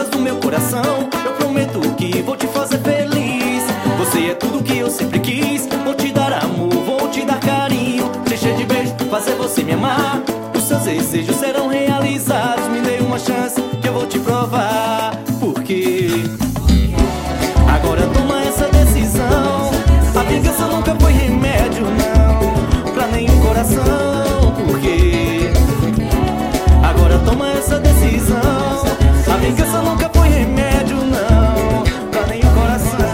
contas do meu coração, eu prometo que vou te fazer feliz. Você é tudo que eu sempre quis. Vou te dar amor, vou te dar carinho, te encher de beijo, fazer você me amar. Os seus desejos serão realizados. Me dê uma chance que eu vou te provar. Porque agora toma essa decisão. A vingança nunca foi remédio, não, pra nenhum coração. Porque agora toma essa decisão. A vingança nunca foi remédio, não, pra nenhum coração.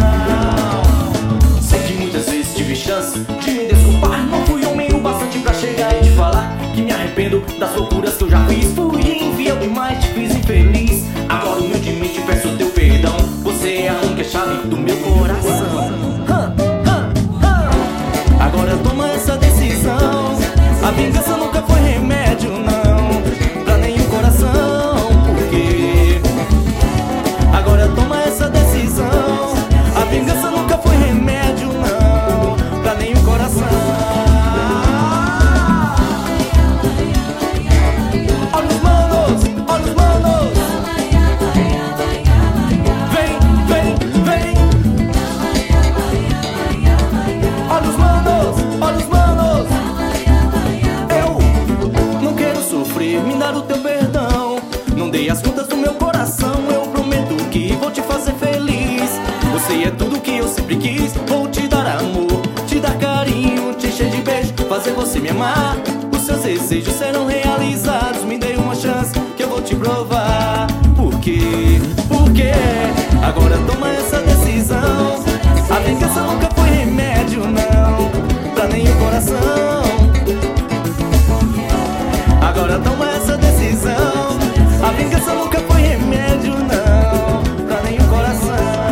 Sei que muitas vezes tive chance de me desculpar. Não fui homem o bastante pra chegar e te falar que me arrependo das loucuras que eu já fiz. Fui infiel demais, te fiz infeliz. Agora humildemente peço teu perdão. Você é a única chave do meu coração. Agora toma essa decisão. A vingança nunca foi remédio, não, pra nenhum coração. Porque agora toma essa decisão. A vingança nunca foi remédio, não, pra nenhum coração. Olha os manos, olha os manos. Vem, vem, vem. Olha os manos, olha os manos. Eu não quero sofrer, me dar o teu perdão. Não dei as contas do meu coração. Eu prometo que vou te fazer feliz. Você é tudo que eu sempre quis. Vou te dar amor, te dar carinho, te encher de beijo, fazer você me amar. Os seus desejos serão realizados. Me dê uma chance que eu vou te provar. Porque agora toma essa decisão. A vingança nunca foi remédio, não, pra nenhum coração. Agora toma essa decisão. A vingança nunca foi remédio, não, pra nenhum coração.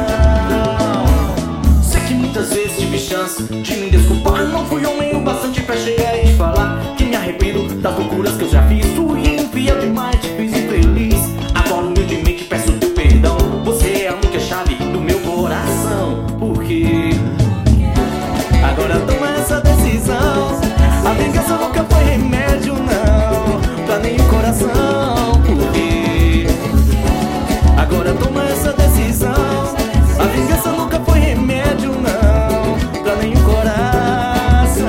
Sei que muitas vezes tive chance de me desculpar. Não fui homem o bastante pra chegar e te falar que me arrependo das loucuras que eu já fiz. Fui infiel demais, te fiz infeliz. Agora humildemente peço teu perdão. Você é a única chave do meu coração. Porque agora toma essa decisão. A vingança nunca foi remédio, não, pra nenhum coração. Porque agora toma essa decisão. A vingança nunca foi remédio, não, pra nenhum coração.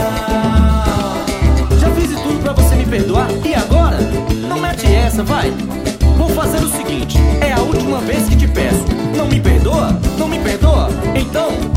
Já fiz de tudo pra você me perdoar. E agora? Não mete essa, vai. Vou fazer o seguinte, é a última vez que te peço. Não me perdoa? Não me perdoa? Então